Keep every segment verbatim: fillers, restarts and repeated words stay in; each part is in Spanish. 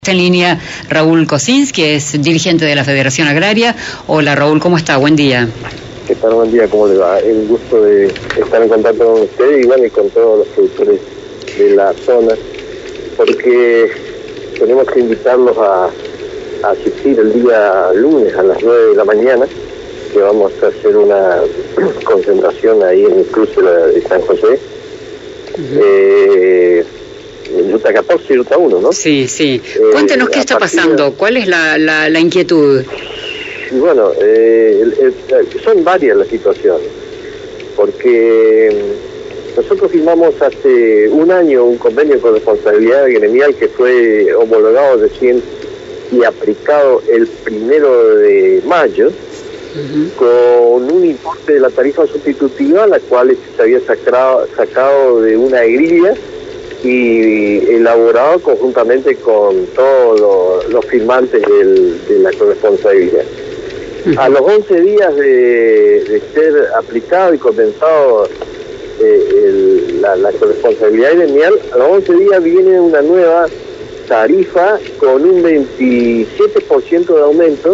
Está en línea Raúl Kosinski, que es dirigente de la Federación Agraria. Hola Raúl, ¿cómo está? Buen día. ¿Qué tal? Buen día, ¿cómo le va? El gusto de estar en contacto con usted y bueno, y con todos los productores de la zona, porque tenemos que invitarlos a, a asistir el día lunes a las nueve de la mañana, que vamos a hacer una concentración ahí en el cruce de San José. Uh-huh. eh, Ruta catorce y Ruta uno, ¿no? Sí, sí. Cuéntenos eh, qué está pasando, de... ¿cuál es la, la, la inquietud? Y bueno, eh, el, el, son varias las situaciones, porque nosotros firmamos hace un año un convenio con responsabilidad gremial que fue homologado recién y aplicado el primero de mayo, uh-huh, con un importe de la tarifa sustitutiva, la cual se había sacado, sacado de una grilla y elaborado conjuntamente con todos los, los firmantes del, de la corresponsabilidad. Uh-huh. A los once días de, de ser aplicado y condensado eh, el, la, la corresponsabilidad gremial, a los once días viene una nueva tarifa con un veintisiete por ciento de aumento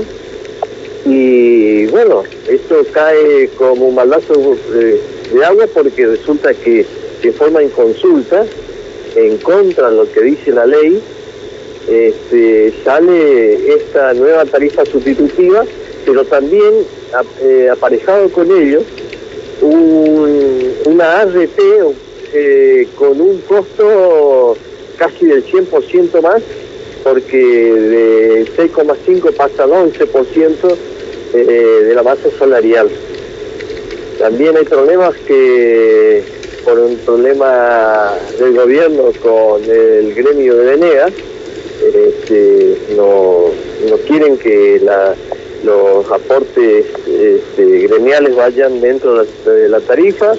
y bueno, esto cae como un balazo de, de agua porque resulta que se forma en consulta en contra de lo que dice la ley. Este, sale esta nueva tarifa sustitutiva, pero también eh, aparejado con ello un, una A R T eh, con un costo casi del cien por ciento más, porque de seis coma cinco pasa al once por ciento eh, de la masa salarial. También hay problemas que por un problema del gobierno con el gremio de Venegas, este, no, no quieren que la, los aportes este, gremiales vayan dentro de la, de la tarifa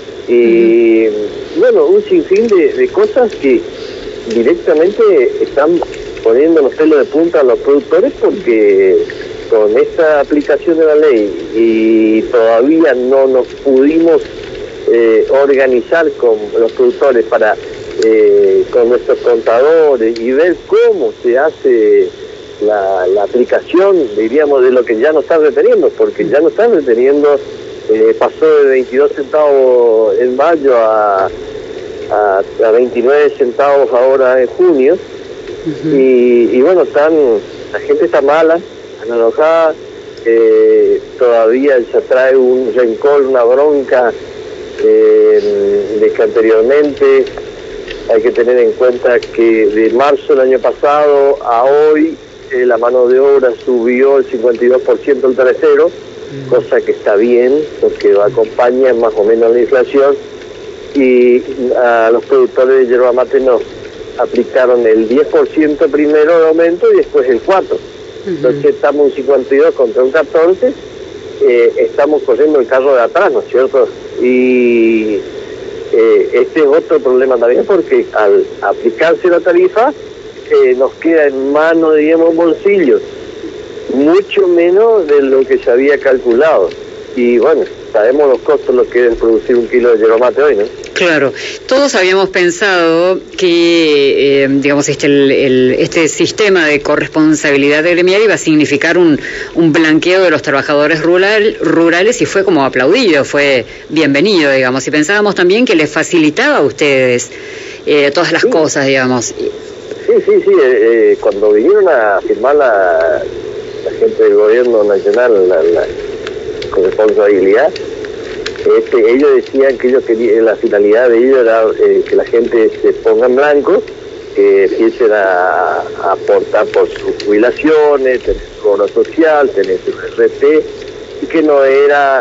y uh-huh, bueno, un sinfín de, de cosas que directamente están poniendo los pelos de punta a los productores, porque con esta aplicación de la ley y todavía no nos pudimos Eh, organizar con los productores para eh, con nuestros contadores y ver cómo se hace la, la aplicación, diríamos, de lo que ya no están reteniendo, porque ya no están reteniendo, eh, pasó de veintidós centavos en mayo a, a, a veintinueve centavos ahora en junio. Uh-huh. y, y bueno, están, la gente está mala, están enojada, eh, todavía se trae un rencor, una bronca Eh, de que anteriormente hay que tener en cuenta que de marzo del año pasado a hoy eh, la mano de obra subió el cincuenta y dos por ciento el tercero, mm. cosa que está bien porque acompaña más o menos la inflación, y a los productores de yerba mate nos aplicaron el diez por ciento primero de aumento y después el cuatro por ciento. Uh-huh. Entonces estamos un cincuenta y dos contra un catorce por ciento. Eh, estamos corriendo el carro de atrás, ¿no es cierto? Y eh, este es otro problema también, porque al aplicarse la tarifa eh, nos queda en mano, digamos, bolsillos mucho menos de lo que se había calculado. Y bueno, sabemos los costos lo que es producir un kilo de yerba mate hoy, ¿no? Claro, todos habíamos pensado que, eh, digamos, este el, el, este sistema de corresponsabilidad gremial iba a significar un, un blanqueo de los trabajadores rural, rurales, y fue como aplaudido, fue bienvenido, digamos, y pensábamos también que les facilitaba a ustedes eh, todas las sí. cosas, digamos. Sí, sí, sí, eh, cuando vinieron a firmar la, la gente del gobierno nacional, la, la corresponsabilidad, Este, ellos decían que ellos querían, la finalidad de ellos era eh, que la gente se ponga en blanco, que empiecen a, a aportar por sus jubilaciones, tener su bono social, tener su R T, y que no era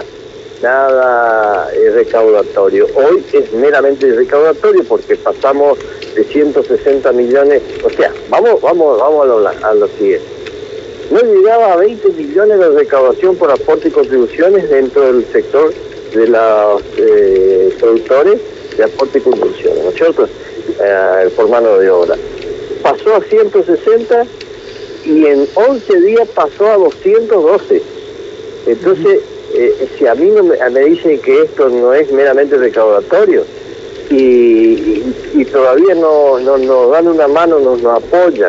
nada eh, recaudatorio. Hoy es meramente recaudatorio porque pasamos de ciento sesenta millones, o sea, vamos, vamos, vamos a lo, a lo siguiente. No llegaba a veinte millones de recaudación por aporte y contribuciones dentro del sector de los eh, productores de aporte y contribuciones, ¿no es cierto? Eh, por mano de obra. Pasó a ciento sesenta y en once días pasó a doscientos doce. Entonces, eh, si a mí no me, me dicen que esto no es meramente recaudatorio y, y, y todavía no, no nos dan una mano, nos, nos apoyan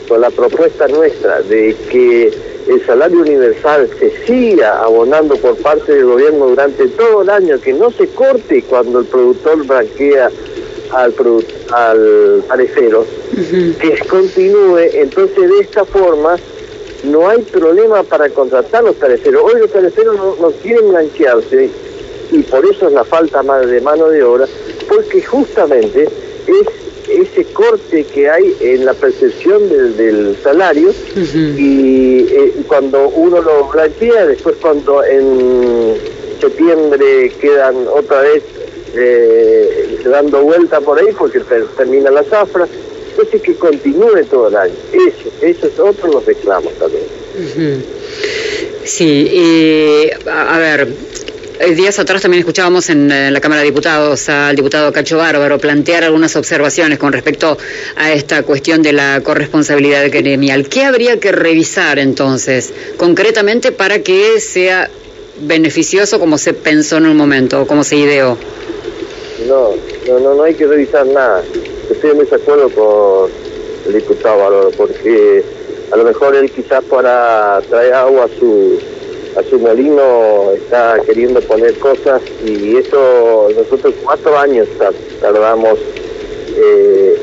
con la propuesta nuestra de que el salario universal se siga abonando por parte del gobierno durante todo el año, que no se corte cuando el productor blanquea al, produ al parecero, uh-huh. que continúe, entonces de esta forma no hay problema para contratar los tareceros. Hoy los tareceros no, no quieren blanquearse y por eso es la falta de mano de obra, porque justamente es ese corte que hay en la percepción del, del salario uh-huh. y eh, cuando uno lo blanquea, después cuando en septiembre quedan otra vez eh, dando vuelta por ahí porque ter, termina la zafra. Entonces que continúe todo el año. Eso, eso es otro de los reclamos también. Uh-huh. Sí, y a, a ver, días atrás también escuchábamos en, en la Cámara de Diputados al diputado Cacho Bárbaro plantear algunas observaciones con respecto a esta cuestión de la corresponsabilidad gremial. ¿Qué habría que revisar entonces, concretamente, para que sea beneficioso como se pensó en un momento, como se ideó? No, no, no, no hay que revisar nada. Estoy en desacuerdo con el diputado Bárbaro, porque a lo mejor él quizás para traer agua a su a su molino está queriendo poner cosas, y eso nosotros cuatro años tardamos eh,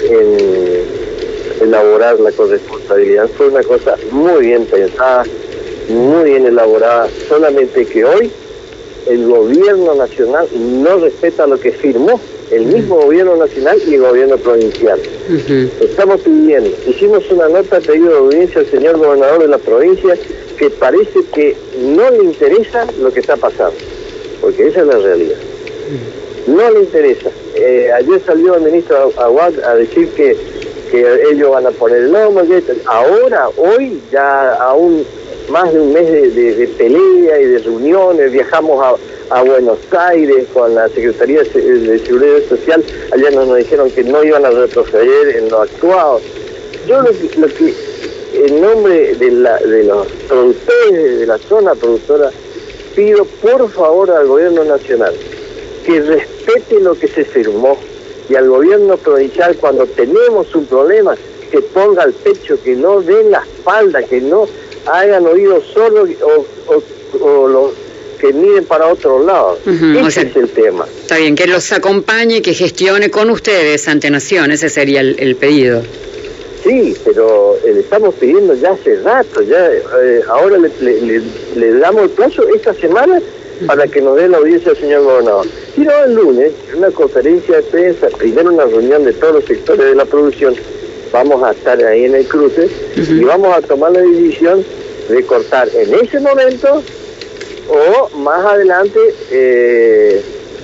en elaborar la corresponsabilidad. Fue una cosa muy bien pensada, muy bien elaborada, solamente que hoy el gobierno nacional no respeta lo que firmó el mismo uh-huh. gobierno nacional y el gobierno provincial. Uh-huh. Estamos pidiendo, hicimos una nota pedido de audiencia al señor gobernador de la provincia, que parece que no le interesa lo que está pasando, porque esa es la realidad. Uh-huh. No le interesa. Eh, ayer salió el ministro Aguad a decir que, que ellos van a poner el nombre. Ahora, hoy, ya aún más de un mes de, de, de pelea y de reuniones, viajamos a a Buenos Aires con la Secretaría de Seguridad Social. Allá nos, nos dijeron que no iban a retroceder en lo actuado. Yo lo que, lo que en nombre de, la, de los productores de la zona productora, pido por favor al gobierno nacional que respete lo que se firmó, y al gobierno provincial, cuando tenemos un problema, que ponga el pecho, que no den la espalda, que no hagan oídos sordos o, o, o los que miren para otro lado. Uh-huh. Ese o sea, es el tema. Está bien, que los acompañe, que gestione con ustedes ante Nación, ese sería el, el pedido. Sí, pero eh, le estamos pidiendo ya hace rato, ya eh, ahora le, le, le, le damos el plazo esta semana uh-huh. para que nos dé la audiencia al señor gobernador. Y no, el lunes, una conferencia de prensa, primero una reunión de todos los sectores de la producción, vamos a estar ahí en el cruce uh-huh. y vamos a tomar la decisión de cortar en ese momento o más adelante eh,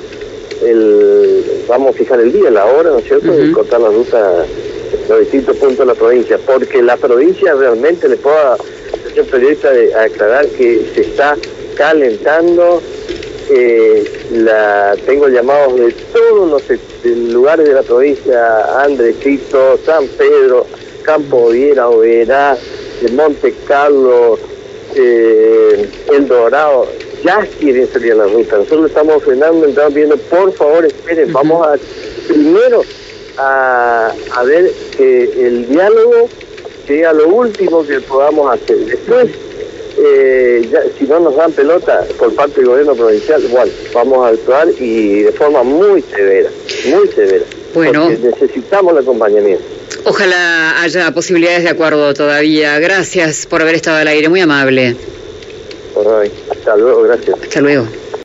el, vamos a fijar el día, la hora, ¿no es cierto?, uh-huh. de cortar la ruta en los distintos puntos de la provincia, porque la provincia realmente, le puedo, señor periodista, de, aclarar que se está calentando. Eh, la tengo llamados de todos los de, lugares de la provincia: Andresito, San Pedro, Campo Viera, Oberá, de Monte Carlo, eh, El Dorado, ya quieren salir a la ruta. Nosotros estamos frenando, estamos viendo, por favor esperen, uh-huh. vamos a primero a, a ver que el diálogo sea lo último que podamos hacer. Después, eh, ya, si no nos dan pelota por parte del gobierno provincial, bueno, vamos a actuar, y de forma muy severa, muy severa. Bueno, porque necesitamos el acompañamiento. Ojalá haya posibilidades de acuerdo todavía. Gracias por haber estado al aire, muy amable. Bueno, hasta luego, gracias. Hasta luego.